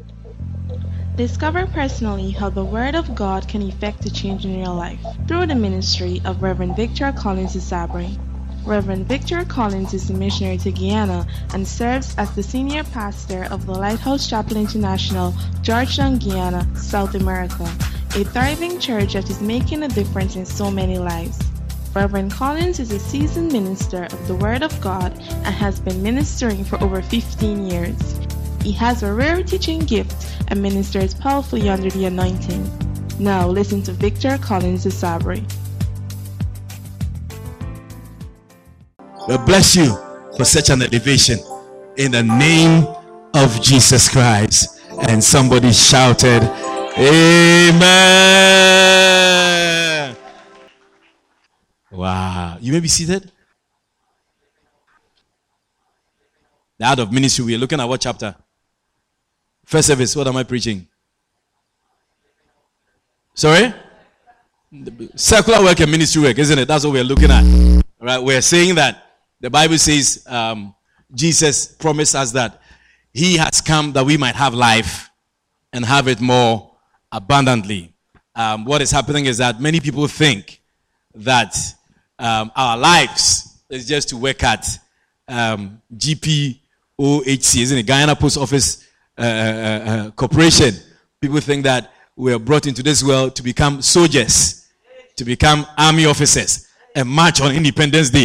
Discover personally how the Word of God can effect a change in your life through the ministry of Reverend Victor Collins Isabri. Reverend Victor Collins is a missionary to Guyana and serves as the senior pastor of the Lighthouse Chapel International, Georgetown, Guyana, South America, a thriving church that is making a difference in so many lives. Reverend Collins is a seasoned minister of the Word of God and has been ministering for over 15 years. He has a rare teaching gift and ministers powerfully under the anointing. Now listen to Victor Collins Isabri. We bless you for such an elevation in the name of Jesus Christ. And somebody shouted, Amen. Wow. You may be seated. The art of ministry, we are looking at what chapter? First service, what am I preaching? Sorry? Secular work and ministry work, isn't it? That's what we're looking at. All right, we're saying that the Bible says Jesus promised us that he has come that we might have life and have it more abundantly. What is happening is that many people think that our lives is just to work at GPOHC, isn't it? Guyana Post Office Corporation. People think that we are brought into this world to become soldiers, to become army officers, and march on Independence Day.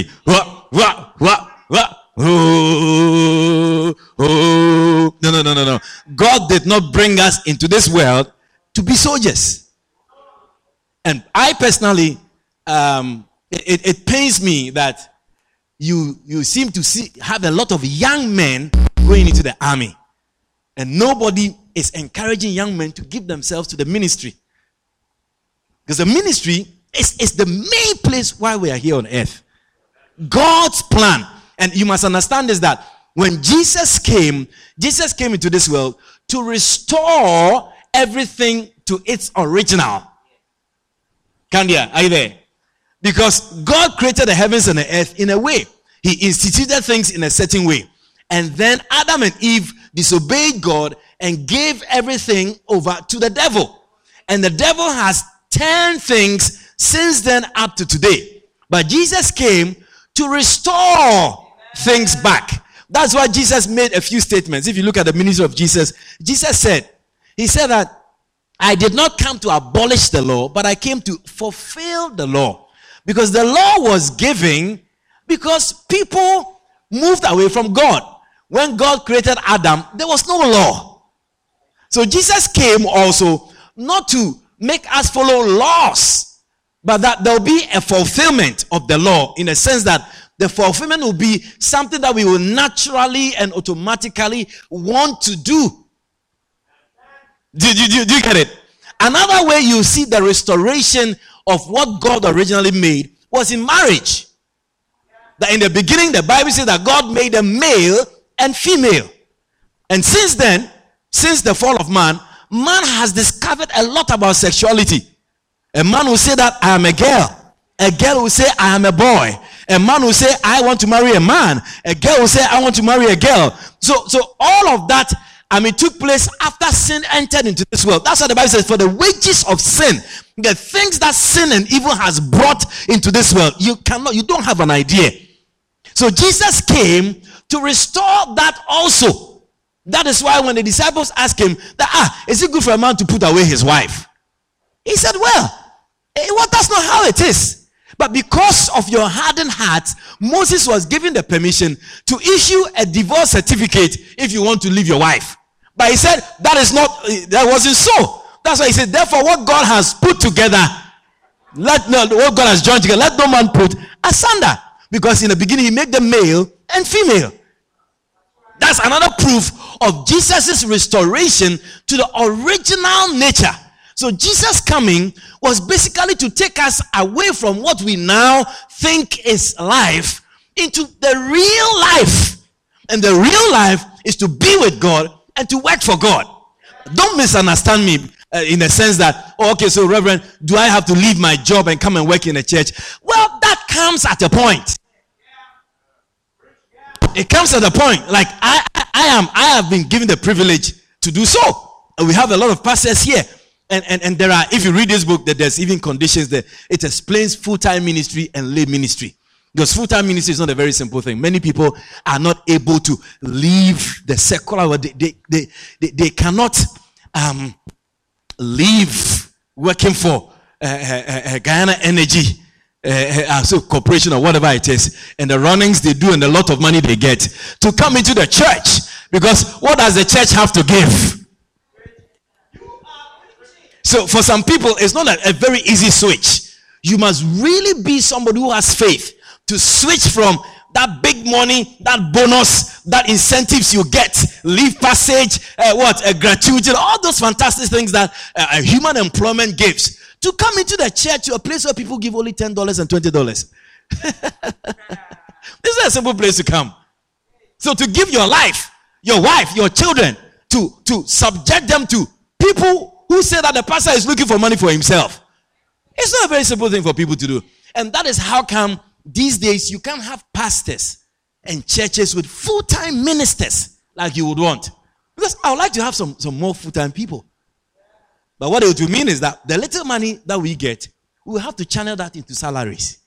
No. God did not bring us into this world to be soldiers. And I personally, it pains me that you seem to have a lot of young men going into the army. And nobody is encouraging young men to give themselves to the ministry. Because the ministry is the main place why we are here on earth. God's plan. And you must understand is that when Jesus came into this world to restore everything to its original. Kandia, are you there? Because God created the heavens and the earth in a way. He instituted things in a certain way. And then Adam and Eve disobeyed God and gave everything over to the devil. And the devil has 10 things since then up to today. But Jesus came to restore things back. That's why Jesus made a few statements. If you look at the ministry of Jesus, Jesus said that I did not come to abolish the law, but I came to fulfill the law. Because the law was given because people moved away from God. When God created Adam, there was no law. So Jesus came also not to make us follow laws, but that there will be a fulfillment of the law, in a sense that the fulfillment will be something that we will naturally and automatically want to do. Do you get it? Another way you see the restoration of what God originally made was in marriage. That in the beginning, the Bible says that God made a male and female. And since then, since the fall of man has discovered a lot about sexuality. A man will say that I am a girl. A girl will say I am a boy. A man will say I want to marry a man. A girl will say I want to marry a girl. So all of that, took place after sin entered into this world. That's what the Bible says. For the wages of sin, the things that sin and evil has brought into this world, you don't have an idea. So Jesus came to restore that also. That is why when the disciples asked him that, is it good for a man to put away his wife? He said, that's not how it is. But because of your hardened heart, Moses was given the permission to issue a divorce certificate if you want to leave your wife. But he said that wasn't so. That's why he said, therefore what God has put together, what God has joined together, let no man put asunder. Because in the beginning he made them male and female. That's another proof of Jesus' restoration to the original nature. So Jesus coming was basically to take us away from what we now think is life into the real life. And the real life is to be with God and to work for God. Don't misunderstand me in the sense that, so Reverend, do I have to leave my job and come and work in a church? Well, that comes at a point. It comes at a point. Like I have been given the privilege to do so. We have a lot of pastors here. And there are, if you read this book, that there's even conditions there. It explains full-time ministry and lay ministry. Because full-time ministry is not a very simple thing. Many people are not able to leave the secular world. They cannot leave working for Guyana Energy, so corporation or whatever it is, and the runnings they do and the lot of money they get to come into the church. Because what does the church have to give? So for some people, it's not a very easy switch. You must really be somebody who has faith to switch from that big money, that bonus, that incentives you get, leave passage, a gratuity, all those fantastic things that human employment gives, to come into the church to a place where people give only $10 and $20. This is a simple place to come. So to give your life, your wife, your children, to subject them to people who say that the pastor is looking for money for himself. It's not a very simple thing for people to do. And that is how come these days you can't have pastors and churches with full-time ministers like you would want. Because I would like to have some more full-time people. But what it will mean is that the little money that we get, we will have to channel that into salaries.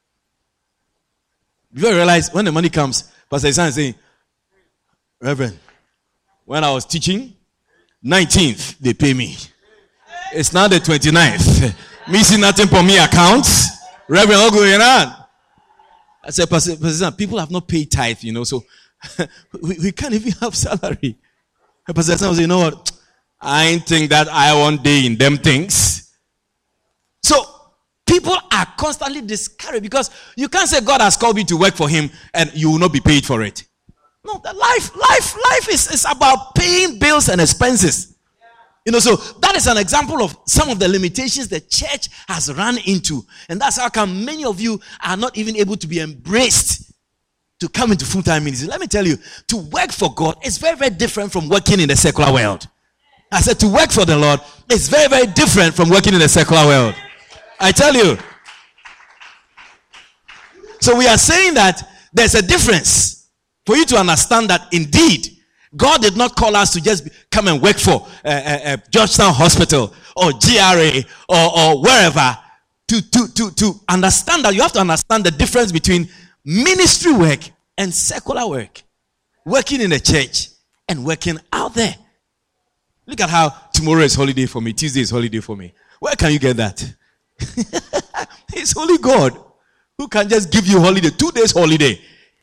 You realize when the money comes, Pastor Isan is saying, Reverend, when I was teaching, 19th, they pay me. It's now the 29th. Me see nothing for me accounts. Reverend, all going on. I said, Pastor, people have not paid tithe, so we can't even have salary. Pastor said, you know what? I ain't think that I one day in them things. So people are constantly discouraged because you can't say God has called you to work for him and you will not be paid for it. No, the life is about paying bills and expenses. So that is an example of some of the limitations the church has run into. And that's how come many of you are not even able to be embraced to come into full-time ministry. Let me tell you, to work for God is very, very different from working in the secular world. I said to work for the Lord is very, very different from working in the secular world. I tell you. So we are saying that there's a difference for you to understand that indeed God did not call us to just come and work for Georgetown Hospital or GRA or wherever. To understand that, you have to understand the difference between ministry work and secular work. Working in the church and working out there. Look at how tomorrow is holiday for me. Tuesday is holiday for me. Where can you get that? It's only God who can just give you holiday. 2 days holiday.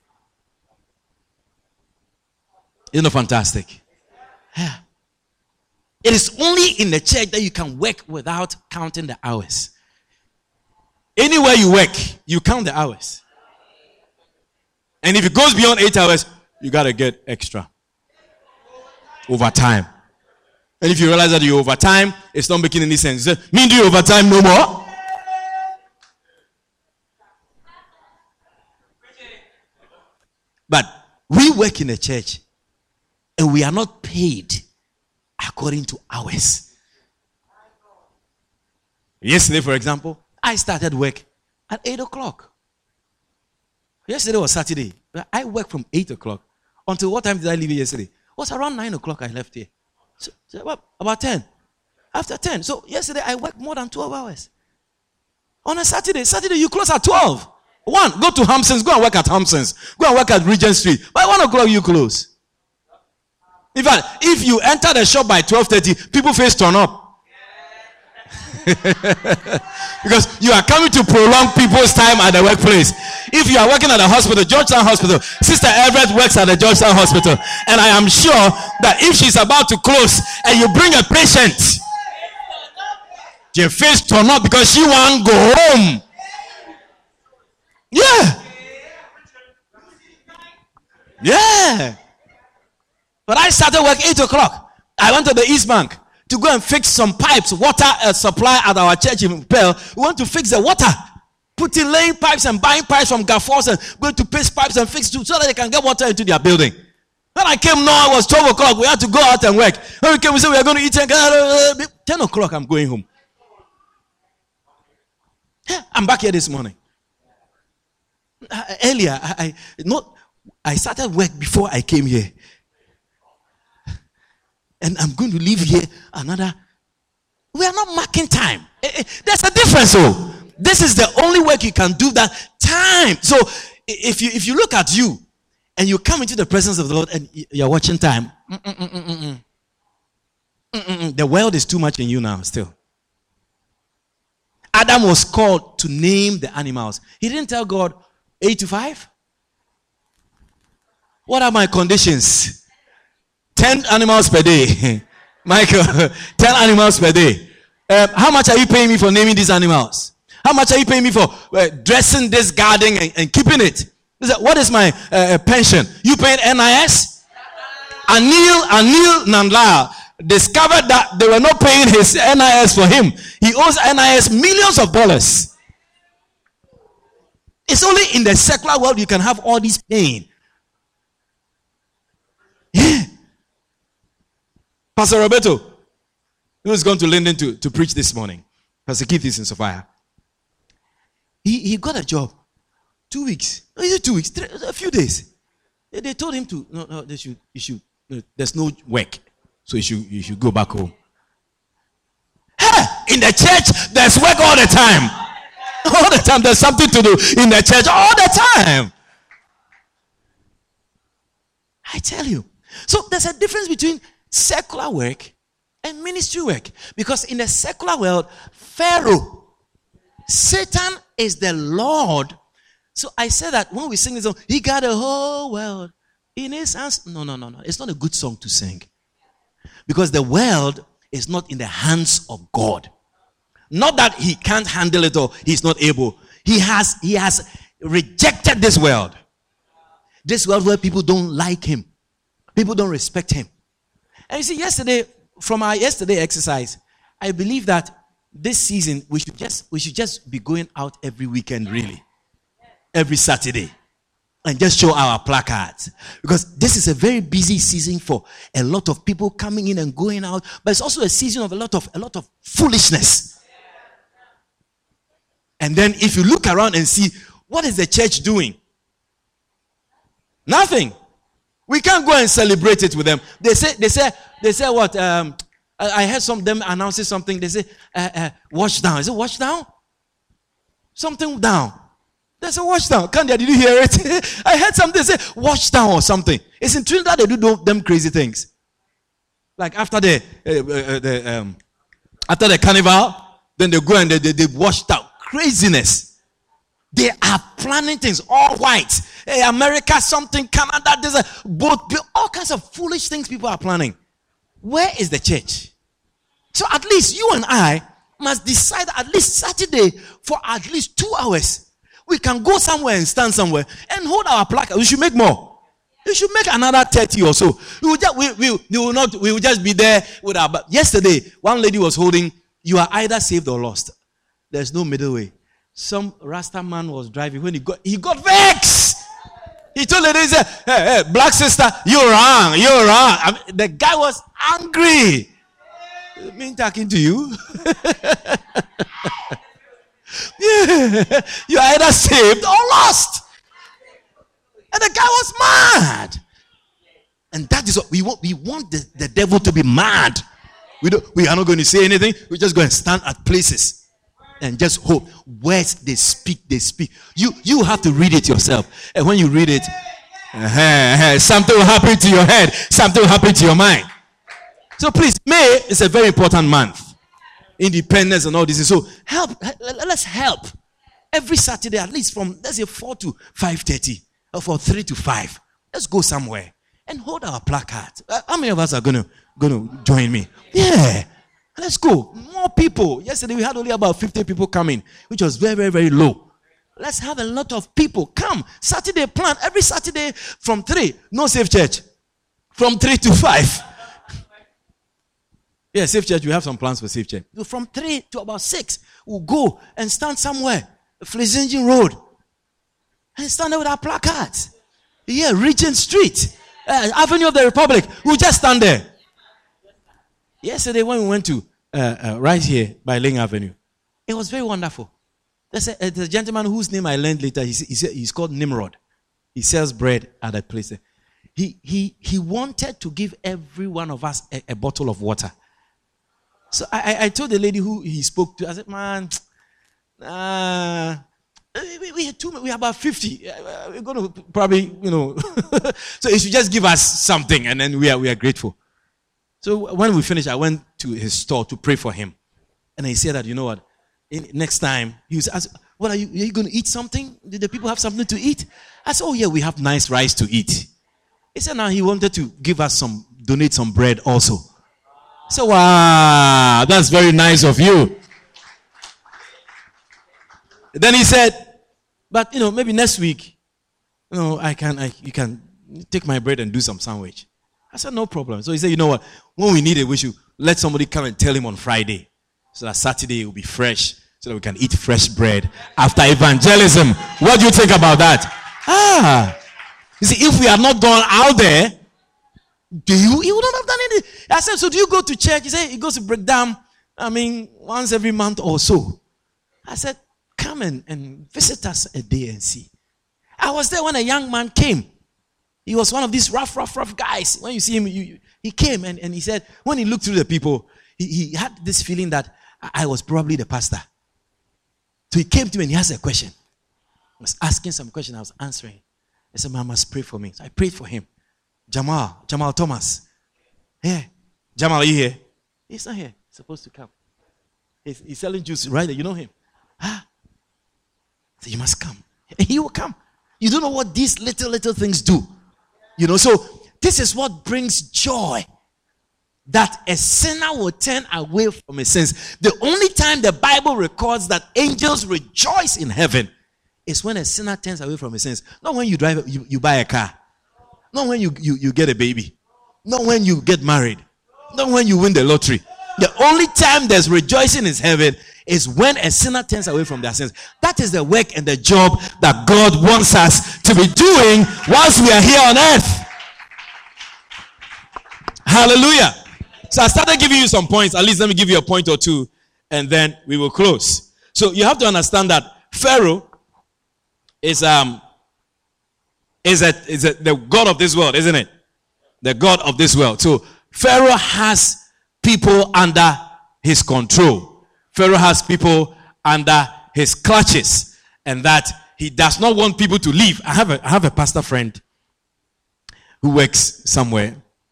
Isn't it fantastic? Yeah. It is only in the church that you can work without counting the hours. Anywhere you work, you count the hours. And if it goes beyond 8 hours, you got to get extra. Overtime. And if you realize that you overtime, it's not making any sense. You say, me do overtime no more? But we work in a church and we are not paid according to hours. Yesterday, for example, I started work at 8 o'clock. Yesterday was Saturday. I worked from 8 o'clock. Until what time did I leave yesterday? It was around 9 o'clock I left here. So about 10. After 10. So yesterday I worked more than 12 hours. On a Saturday you close at 12. Go to Hampsons. Go and work at Hampsons. Go and work at Regent Street. By 1 o'clock you close. In fact, if you enter the shop by 12:30, people face turn up. Because you are coming to prolong people's time at the workplace. If you are working at a hospital, Georgetown Hospital, Sister Everett works at the Georgetown Hospital, and I am sure that if she's about to close and you bring a patient, your face turn up because she won't go home. Yeah. But I started work 8 o'clock. I went to the East Bank to go and fix some pipes, water supply at our church in Pearl. We want to fix the water. Laying pipes and buying pipes from Gaffors and going to paste pipes and fix it so that they can get water into their building. When I came now, it was 12 o'clock. We had to go out and work. When we came, we said we are going to eat. 10 o'clock, I'm going home. I'm back here this morning. Earlier, I started work before I came here. and I'm going to leave here another. We are not marking time. There's a difference. So this is the only work you can do that time. So if you look at you and you come into the presence of the Lord and you're watching time, the world is too much in you now still. Adam was called to name the animals. He didn't tell God 8 to 5. What are my conditions? 10 animals per day. Michael, 10 animals per day. How much are you paying me for naming these animals? How much are you paying me for dressing this garden and keeping it? What is my pension? You paying NIS? Anil Nandla discovered that they were not paying his NIS for him. He owes NIS millions of dollars. It's only in the secular world you can have all this pain. Yeah. Pastor Roberto, who is going to London to preach this morning. Pastor Keith is in Sophia. He got a job. 2 weeks. Is it 2 weeks? A few days. They told him to, no, there's no work. So you should go back home. Hey, in the church, there's work all the time. All the time, there's something to do in the church all the time. I tell you. So there's a difference between secular work and ministry work. Because in the secular world, Pharaoh, Satan is the Lord. So I said that when we sing this song, he got a whole world in his hands. No. It's not a good song to sing. Because the world is not in the hands of God. Not that he can't handle it or he's not able. He has rejected this world. This world where people don't like him. People don't respect him. And you see, yesterday, from our yesterday exercise, I believe that this season we should just be going out every weekend, really. Every Saturday. And just show our placards. Because this is a very busy season for a lot of people coming in and going out. But it's also a season of a lot of foolishness. And then if you look around and see, what is the church doing? Nothing. We can't go and celebrate it with them. They say what? I heard some of them announcing something. They say, wash down. Is it wash down? Something down. There's a wash down. Candia, did you hear it? I heard something say wash down or something. It's in Trinidad they do them crazy things. Like after the carnival, then they go and they wash down. Craziness. They are planning things all white. Hey, America, something, Canada, there's a boat, all kinds of foolish things people are planning. Where is the church? So at least you and I must decide at least Saturday for at least 2 hours. We can go somewhere and stand somewhere and hold our placard. We should make more. We should make another 30 or so. We will just be there with our. Yesterday, one lady was holding. You are either saved or lost. There's no middle way. Some Rasta man was driving when he got vexed. He told the lady, hey, black sister, you're wrong. The guy was angry. Me talking to you. Yeah, you're either saved or lost. And the guy was mad. And that is what we want. We want the devil to be mad. We are not going to say anything. We just go and stand at places and just hope. Words they speak. You have to read it yourself. And when you read it, something will happen to your head. Something will happen to your mind. So please, May is a very important month. Independence and all this. So let's help. Every Saturday, at least from, let's say, 4 to 5:30 or from 3 to 5. Let's go somewhere and hold our placard. How many of us are going to join me? Yeah. Let's go. More people. Yesterday, we had only about 50 people coming, which was very, very, very low. Let's have a lot of people. Come. Saturday plan. Every Saturday from 3. No Safe Church. From 3 to 5. Yeah, Safe Church, we have some plans for Safe Church. So from 3 to about 6, we'll go and stand somewhere. Flesinge Road. And stand there with our placards. Yeah, Regent Street. Avenue of the Republic. We'll just stand there. Yesterday when we went to right here by Ling Avenue, it was very wonderful. There's a gentleman whose name I learned later. He's called Nimrod. He sells bread at that place. he wanted to give every one of us a bottle of water. So I told the lady who he spoke to, I said, man, we had we have about 50. We're going to probably, so he should just give us something, and then we are grateful. So when we finished, I went to his store to pray for him. And he said that, you know what, next time, he was asked, what are you going to eat something? Did the people have something to eat? I said, oh yeah, we have nice rice to eat. He said now he wanted to give us donate some bread also. So wow, that's very nice of you. Then he said, but maybe next week, you can take my bread and do some sandwich. I said, no problem. So he said, you know what, when we need it, we should let somebody come and tell him on Friday, so that Saturday it will be fresh, so that we can eat fresh bread after evangelism. What do you think about that? You see, if we had not gone out there, he wouldn't have done anything. I said, so do you go to church? He said he goes to Breakdown, once every month or so. I said, come and visit us a day and see. I was there when a young man came. He was one of these rough guys. When you see him, he came and he said, when he looked through the people, he had this feeling that I was probably the pastor. So he came to me and he asked a question. I was asking some question, I was answering. I said, man, must pray for me. So I prayed for him. Jamal Thomas. Yeah. Jamal, are you here? He's not here. He's supposed to come. He's selling juice right there. You know him? So you must come. He will come. You don't know what these little things do. So this is what brings joy. That a sinner will turn away from his sins. The only time the Bible records that angels rejoice in heaven is when a sinner turns away from his sins. Not when you drive, you buy a car. Not when you get a baby. Not when you get married. Not when you win the lottery. The only time there's rejoicing in heaven is when a sinner turns away from their sins. That is the work and the job that God wants us to be doing whilst we are here on earth. Hallelujah. So I started giving you some points. At least let me give you a point or two, and then we will close. So you have to understand that Pharaoh is the god of this world, isn't it? The god of this world. So Pharaoh has people under his control. Pharaoh has people under his clutches, and that he does not want people to leave. I have a pastor friend who works somewhere.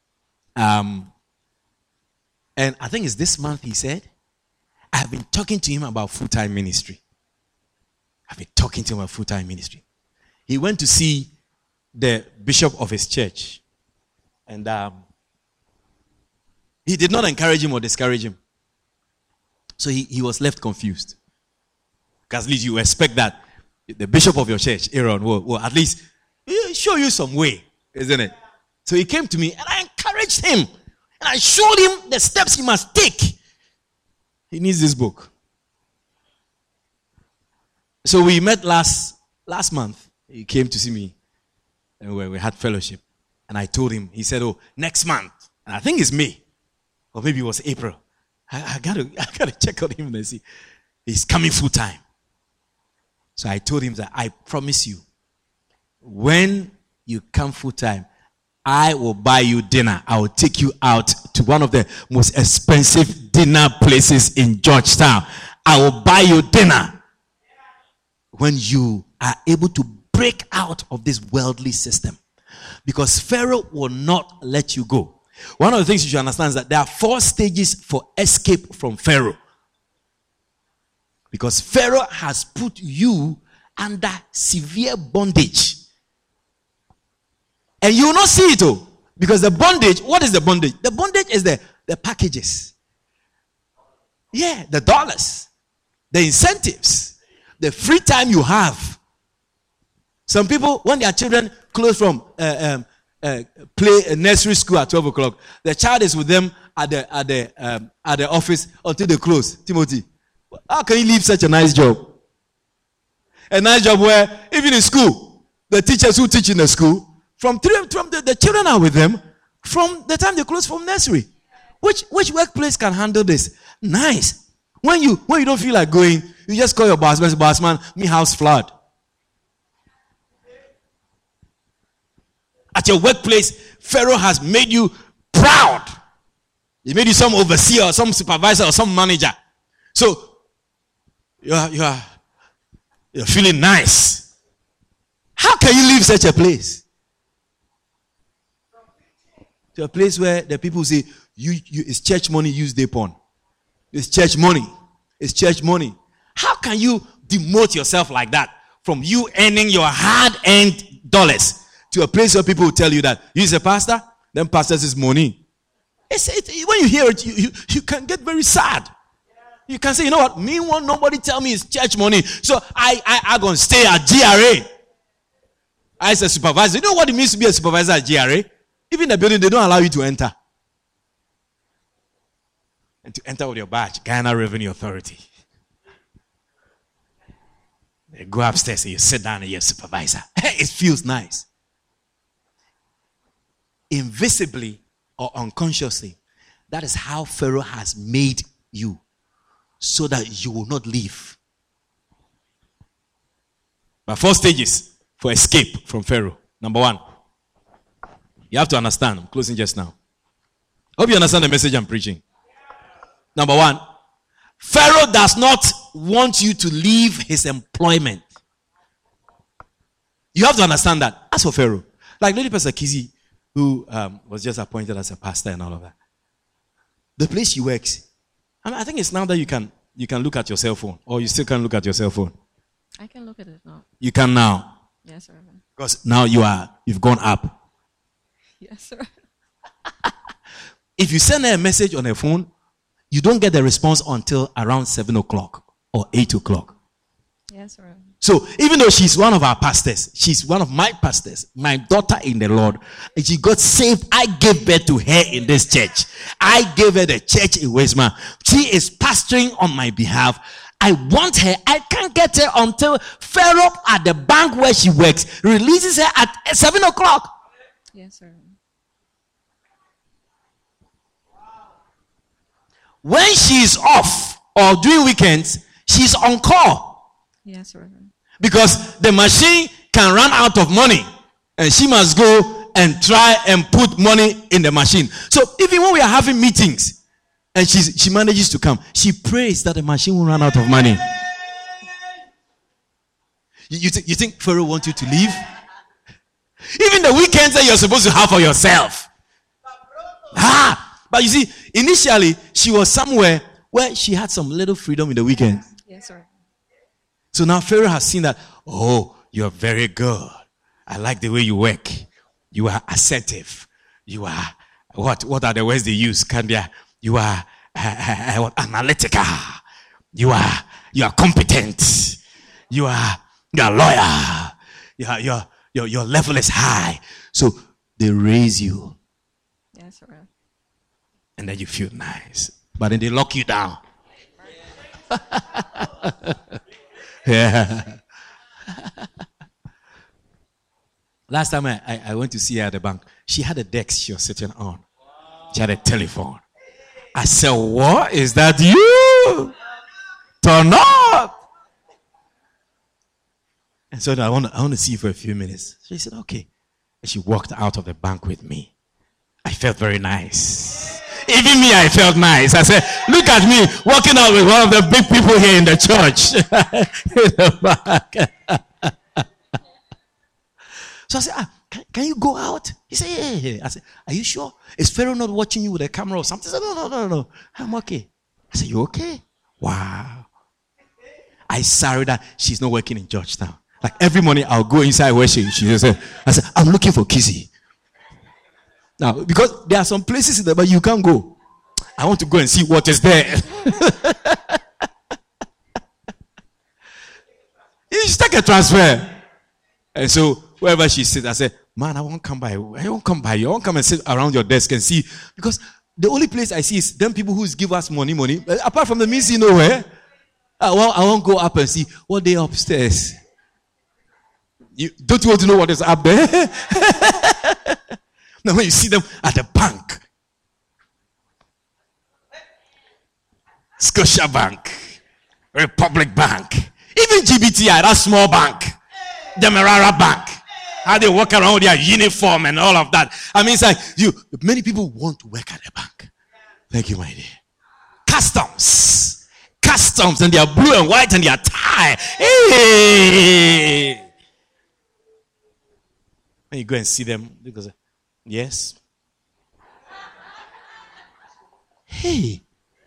And I think it's this month he said, I have been talking to him about full-time ministry. He went to see the bishop of his church. And he did not encourage him or discourage him. So he was left confused. Because at least you expect that the bishop of your church, Aaron, will at least show you some way, isn't it? So he came to me and I encouraged him. And I showed him the steps he must take. He needs this book. So we met last month. He came to see me. And we had fellowship. And I told him, he said, oh, next month. And I think it's May. Or maybe it was April. I gotta check on him and see. He's coming full time. So I told him that I promise you, when you come full time, I will buy you dinner. I will take you out to one of the most expensive dinner places in Georgetown. I will buy you dinner when you are able to break out of this worldly system. Because Pharaoh will not let you go. One of the things you should understand is that there are 4 stages for escape from Pharaoh. Because Pharaoh has put you under severe bondage. And you will not see it all. Because the bondage, what is the bondage? The bondage is the packages. Yeah, the dollars. The incentives. The free time you have. Some people, when their children close from nursery school at 12 o'clock, the child is with them at the office until they close. Timothy, how can you leave such a nice job? A nice job where, even in school, the teachers who teach in the school, the children are with them from the time they close from nursery. Which workplace can handle this? Nice. When you don't feel like going, you just call your boss man, me house flood. At your workplace, Pharaoh has made you proud. He made you some overseer or some supervisor or some manager. So you're feeling nice. How can you leave such a place? To a place where the people say, it's church money used upon. It's church money. It's church money. How can you demote yourself like that from you earning your hard-earned dollars to a place where people will tell you that he's a pastor, then pastors is money? When you hear it, you can get very sad. You can say, you know what? Meanwhile, nobody tell me it's church money, so I gonna stay at GRA. As a supervisor, you know what it means to be a supervisor at GRA? Even the building, they don't allow you to enter. And to enter with your badge, Ghana Revenue Authority. You go upstairs and you sit down and you're a supervisor. It feels nice. Invisibly or unconsciously, that is how Pharaoh has made you, so that you will not leave. But 4 stages for escape from Pharaoh. Number 1, you have to understand. I'm closing just now. Hope you understand the message I'm preaching. Number 1, Pharaoh does not want you to leave his employment. You have to understand that. As for Pharaoh, like Lady Pastor Kizzy, who was just appointed as a pastor and all of that, the place she works, I think it's now that you can look at your cell phone, or you still can't look at your cell phone. I can look at it now. You can now. Yes, sir. Because now you've gone up. Yes, sir. If you send her a message on her phone, you don't get the response until around 7 o'clock or 8 o'clock. Yes, sir. So even though she's one of our pastors, she's one of my pastors, my daughter in the Lord, and she got saved, I gave birth to her in this church. I gave her the church in Westman. She is pastoring on my behalf. I want her. I can't get her until Pharaoh at the bank where she works releases her at 7 o'clock. Yes, sir. When she's off or during weekends, she's on call. Yes, sir. Because the machine can run out of money and she must go and try and put money in the machine. So even when we are having meetings and she manages to come, she prays that the machine will run out of money. You think Pharaoh wants you to leave? Even the weekends that you're supposed to have for yourself. But you see, initially she was somewhere where she had some little freedom in the weekend. Yes, sir. So now Pharaoh has seen that, oh, you're very good. I like the way you work. You are assertive. You are, what are the words they use? Candia? You are analytical. You are competent. You are loyal. Your level is high. So they raise you. Yes, sir. And then you feel nice. But then they lock you down. Yeah. Last time I went to see her at the bank, she had a desk she was sitting on. She had a telephone. I said, what? Is that you? Turn up. And so I want to see you for a few minutes. She said, okay. And she walked out of the bank with me. I felt very nice. Even me, I felt nice. I said, look at me walking out with one of the big people here in the church. In the back. So I said, can you go out? He said, yeah. I said, are you sure? Is Pharaoh not watching you with a camera or something? He said, no. I'm okay. I said, you okay? Wow. I sorry that she's not working in Georgetown. Like every morning I'll go inside where she said, I said, I'm looking for Kizzy. Now, because there are some places in there, but you can't go. I want to go and see what is there. You should take a transfer. And so, wherever she sits, I said, man, I won't come by. I won't come by you. I won't come and sit around your desk and see. Because the only place I see is them people who give us money. Apart from the means, you know where. I won't go up and see what they upstairs. Don't you want to know what is up there? Now, when you see them at the bank, Scotia Bank, Republic Bank, even GBTI, that small bank, Demerara Bank, How they walk around with their uniform and all of that. I mean, it's like many people want to work at a bank. Thank you, my dear. Customs, and they are blue and white and they are tie. Hey! When you go and see them, because yes. Hey,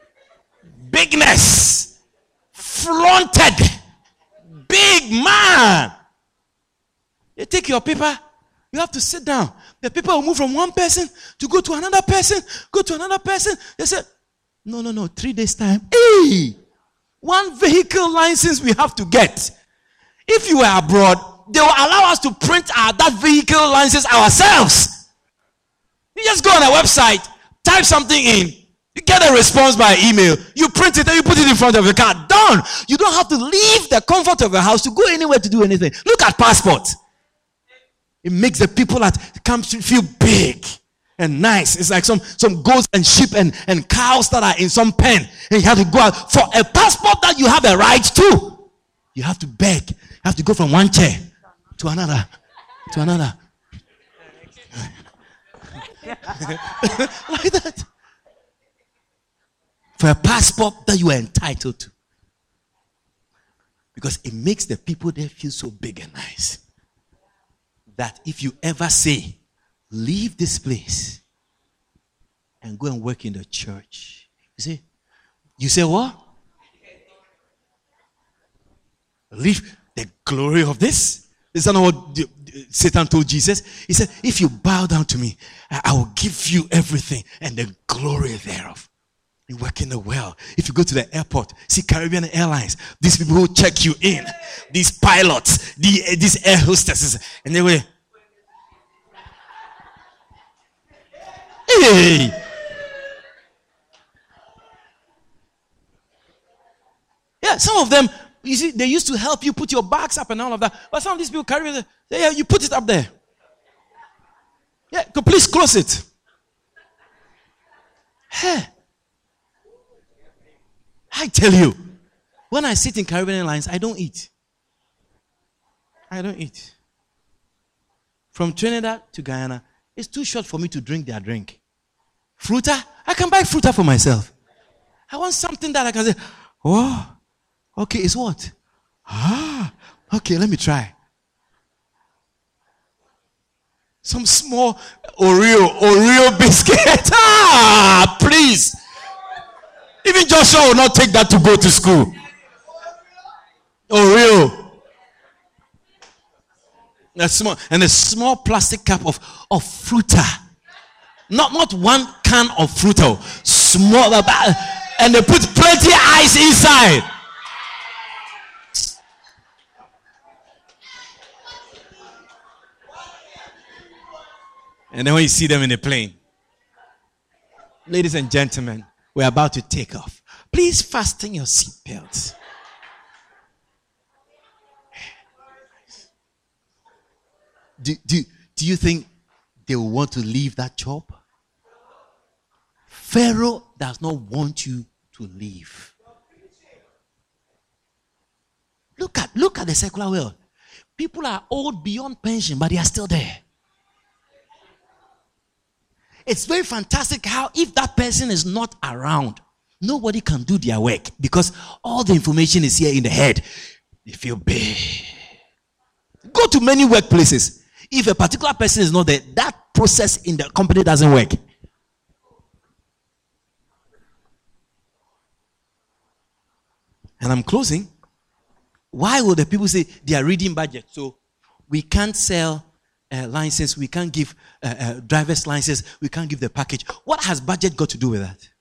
bigness, flaunted, big man. You take your paper, you have to sit down. The paper will move from one person to go to another person, They said, no, 3 days time. Hey, one vehicle license we have to get. If you were abroad, they will allow us to print that vehicle license ourselves. You just go on a website, type something in, you get a response by email, you print it and you put it in front of the car. Done. You don't have to leave the comfort of your house to go anywhere to do anything. Look at passport. It makes the people that come to feel big and nice. It's like some goats and sheep and cows that are in some pen. And you have to go out for a passport that you have a right to. You have to beg. You have to go from one chair to another. Like that. For a passport that you are entitled to. Because it makes the people there feel so big and nice. That if you ever say, leave this place and go and work in the church. You say what? Leave the glory of this? Is that not what Satan told Jesus? He said, if you bow down to me, I will give you everything and the glory thereof. You work in the well. If you go to the airport, see Caribbean Airlines, these people who check you in, these pilots, these air hostesses, and they were, hey! Yeah, some of them, you see, they used to help you put your bags up and all of that. But some of these people carry it, yeah, you put it up there. Yeah, please close it. Hey. I tell you, when I sit in Caribbean Airlines, I don't eat. From Trinidad to Guyana, it's too short for me to drink their drink. Fruta, I can buy Fruta for myself. I want something that I can say, oh, okay, it's what? Okay, let me try. Some small Oreo biscuit. Please. Even Joshua will not take that to go to school. Oreo. A small plastic cup of Fruta. Not one can of Fruta. Small, and they put plenty of ice inside. And then when you see them in the plane, ladies and gentlemen, we're about to take off. Please fasten your seatbelts. Do you think they will want to leave that job? Pharaoh does not want you to leave. Look at the secular world. People are old beyond pension, but they are still there. It's very fantastic how if that person is not around, nobody can do their work because all the information is here in the head. They feel big. Go to many workplaces. If a particular person is not there, that process in the company doesn't work. And I'm closing. Why will the people say they are reading budget? So we can't sell license, we can't give driver's license, we can't give the package. What has budget got to do with that?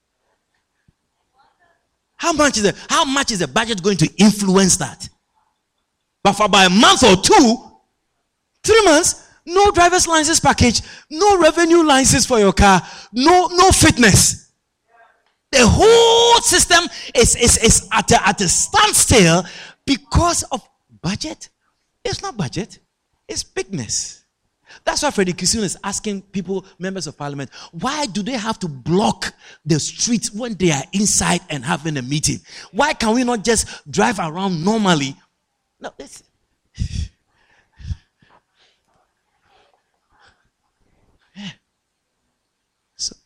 How much is the budget going to influence that? But for about a month or 3 months, no driver's license package, no revenue license for your car, no fitness. The whole system is at a standstill because of budget. It's not budget, it's bigness. That's why Freddie Kissoon is asking people, members of parliament, why do they have to block the streets when they are inside and having a meeting? Why can we not just drive around normally? No,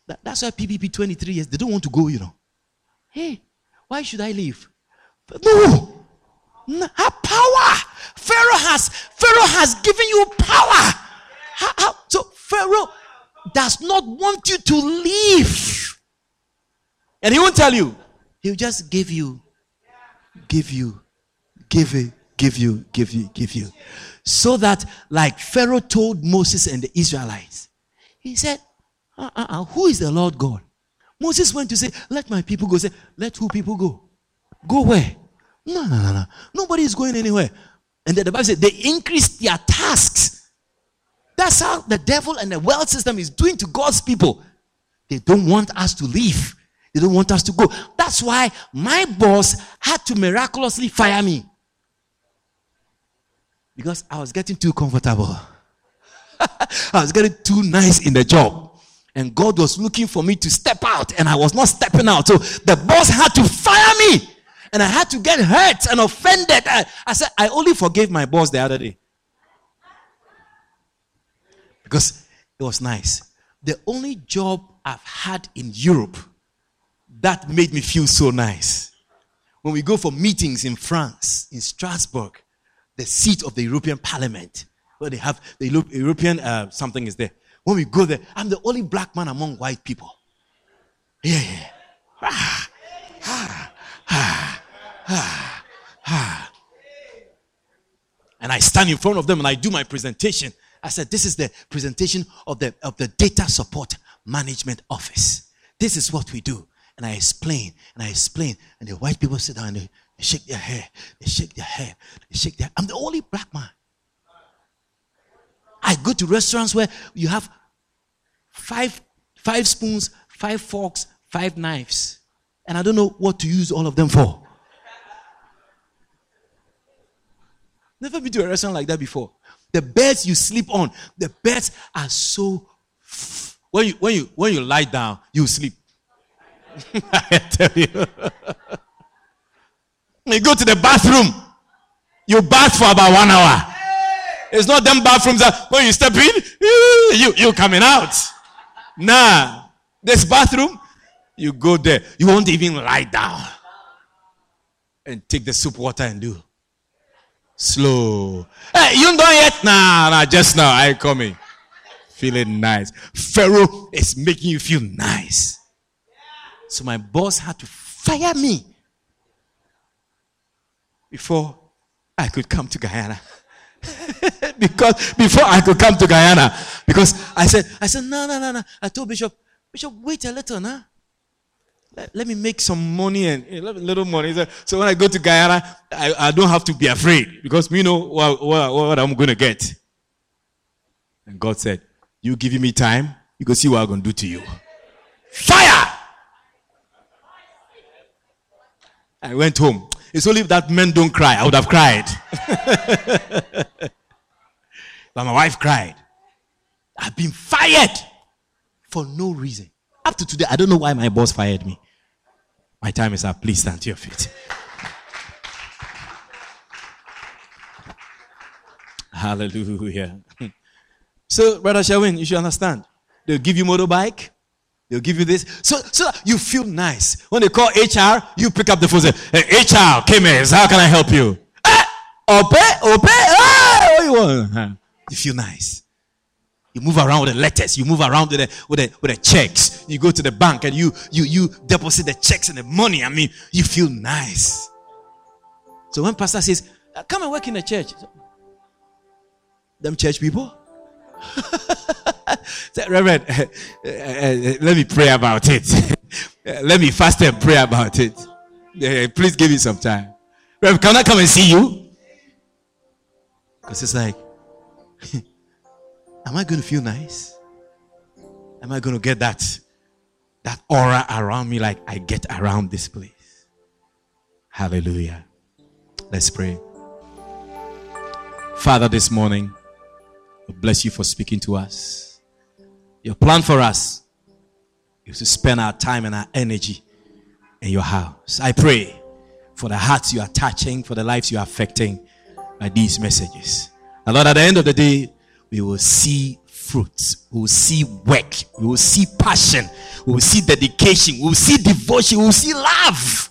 That's why PPP 23 years, they don't want to go, Hey, why should I leave? No. Have power. Pharaoh has given you power. So Pharaoh does not want you to leave. And he won't tell you. He'll just give you. So that, like Pharaoh told Moses and the Israelites, he said, who is the Lord God? Moses went to say, let my people go. Say, let who people go? Go where? No. Nobody is going anywhere. And then the Bible said they increased their tasks. That's how the devil and the world system is doing to God's people. They don't want us to leave. They don't want us to go. That's why my boss had to miraculously fire me. Because I was getting too comfortable. I was getting too nice in the job. And God was looking for me to step out. And I was not stepping out. So the boss had to fire me. And I had to get hurt and offended. I said, I only forgave my boss the other day. Because it was nice. The only job I've had in Europe that made me feel so nice. When we go for meetings in France, in Strasbourg, the seat of the European Parliament, where they have the European something is there. When we go there, I'm the only black man among white people. Yeah. And I stand in front of them and I do my presentation. I said, this is the presentation of the Data Support Management Office. This is what we do. And I explain. And the white people sit down and they shake their hair. I'm the only black man. I go to restaurants where you have five spoons, 5 forks, 5 knives. And I don't know what to use all of them for. Never been to a restaurant like that before. The beds you sleep on, the beds are so... When you lie down, you sleep. I tell you. You go to the bathroom, you bath for about 1 hour. It's not them bathrooms that when you step in, you coming out. Nah. This bathroom, you go there. You won't even lie down. And take the soup water and do. Slow. Hey, you done yet? Nah, just now. I coming. Feeling nice. Pharaoh is making you feel nice. So my boss had to fire me before I could come to Guyana. Because before I could come to Guyana, because I said, no. I told Bishop, wait a little, nah. Let me make some money and a little money. So when I go to Guyana, I don't have to be afraid because we know what I'm going to get. And God said, you giving me time, you go see what I'm going to do to you. Fire! I went home. It's only if that men don't cry, I would have cried. But my wife cried. I've been fired for no reason. Up to today, I don't know why my boss fired me. My time is up. Please stand to your feet. Hallelujah. So, Brother Sherwin, you should understand. They'll give you motorbike. They'll give you this. So you feel nice. When they call HR, you pick up the phone and say, hey, HR, Kemes, how can I help you? Ope, what do you want? You feel nice. You move around with the letters. You move around with the checks. You go to the bank and you deposit the checks and the money. I mean, you feel nice. So when pastor says, come and work in the church. Them church people? Say, Reverend, let me pray about it. Let me fast and pray about it. Please give me some time. Reverend, can I come and see you? Because it's like, am I going to feel nice? Am I going to get that aura around me like I get around this place? Hallelujah. Let's pray. Father, this morning, we bless you for speaking to us. Your plan for us is to spend our time and our energy in your house. I pray for the hearts you are touching, for the lives you are affecting by these messages. And Lord, at the end of the day, we will see fruits. We will see work. We will see passion. We will see dedication. We will see devotion. We will see love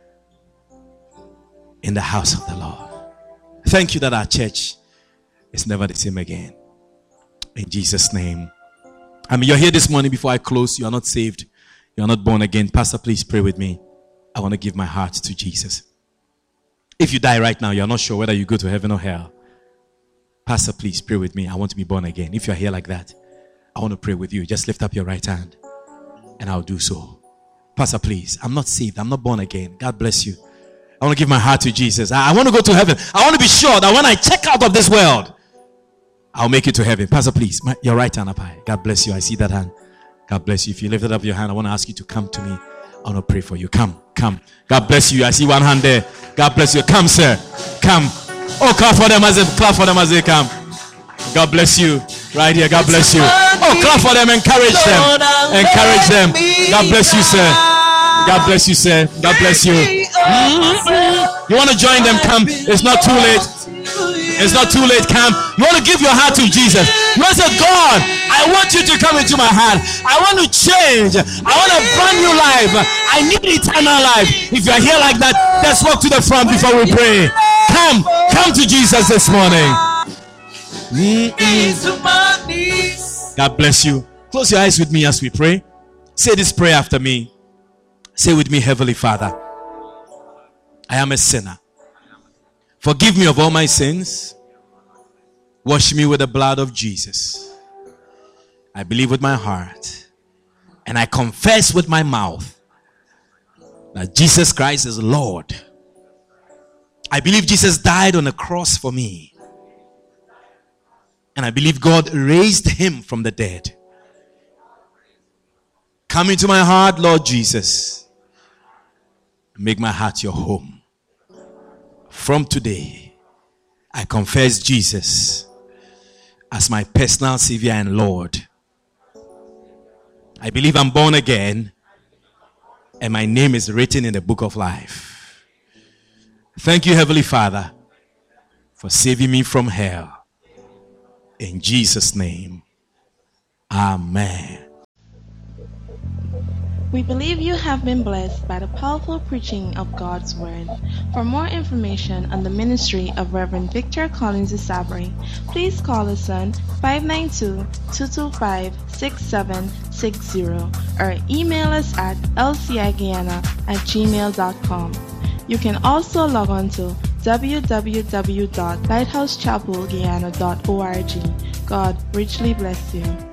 in the house of the Lord. Thank you that our church is never the same again. In Jesus' name. You're here this morning. Before I close, you are not saved. You are not born again. Pastor, please pray with me. I want to give my heart to Jesus. If you die right now, you're not sure whether you go to heaven or hell. Pastor, please pray with me. I want to be born again. If you're here like that, I want to pray with you. Just lift up your right hand and I'll do so. Pastor, please. I'm not saved. I'm not born again. God bless you. I want to give my heart to Jesus. I want to go to heaven. I want to be sure that when I check out of this world, I'll make it to heaven. Pastor, please. Your right hand up high. God bless you. I see that hand. God bless you. If you lifted up your hand, I want to ask you to come to me. I want to pray for you. Come. God bless you. I see one hand there. God bless you. Come, sir. Come. Oh, clap for them as they come. God bless you. Right here. God bless you. Oh, clap for them. Encourage them. Encourage them. God bless you, sir. God bless you, sir. God bless you. You want to join them? Come. It's not too late. It's not too late. Come. You want to give your heart to Jesus. You want to say, God, I want you to come into my heart. I want to change. I want a brand new life. I need eternal life. If you're here like that, let's walk to the front before we pray. Come to Jesus this morning. God bless you. Close your eyes with me as we pray. Say this prayer after me. Say with me, Heavenly Father, I am a sinner. Forgive me of all my sins. Wash me with the blood of Jesus. I believe with my heart and I confess with my mouth that Jesus Christ is Lord. I believe Jesus died on the cross for me. And I believe God raised him from the dead. Come into my heart, Lord Jesus. Make my heart your home. From today, I confess Jesus as my personal Savior and Lord. I believe I'm born again and my name is written in the book of life. Thank you, Heavenly Father, for saving me from hell. In Jesus' name, Amen. We believe you have been blessed by the powerful preaching of God's Word. For more information on the ministry of Reverend Victor Collins Isabri, please call us on 592-225-6760 or email us at lciguyana@gmail.com. You can also log on to www.lighthousechapelguyana.org. God richly bless you.